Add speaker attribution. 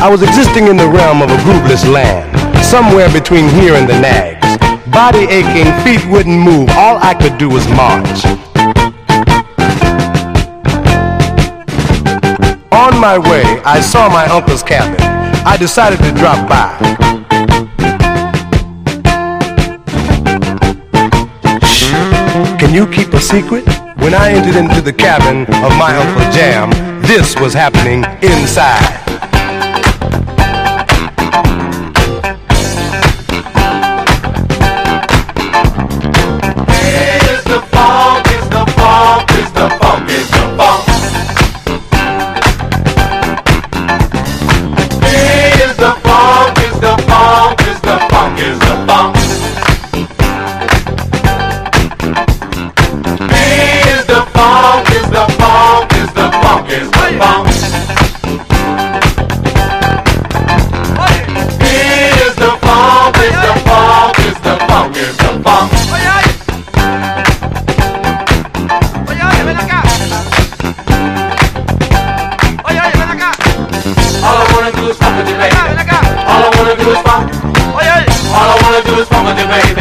Speaker 1: I was existing in the realm of a grooveless land, somewhere between here and the Nags. Body aching, feet wouldn't move, all I could do was march. On my way, I saw my uncle's cabin. I decided to drop by. Shh, can you keep a secret? When I entered into the cabin of my Uncle Jam, this was happening inside.
Speaker 2: It's the funk, it's the funk, it's the funk, it's the funk. It's the funk, it's the funk, it's the funk, it's the funk. It's the funk, it's the funk, it's the funk, it's the funk. It's the funk, it's the funk, it's the funk, it's the funk. All I wanna do is funk with you, baby. All I wanna do is funk. All I wanna do is funk with you, baby.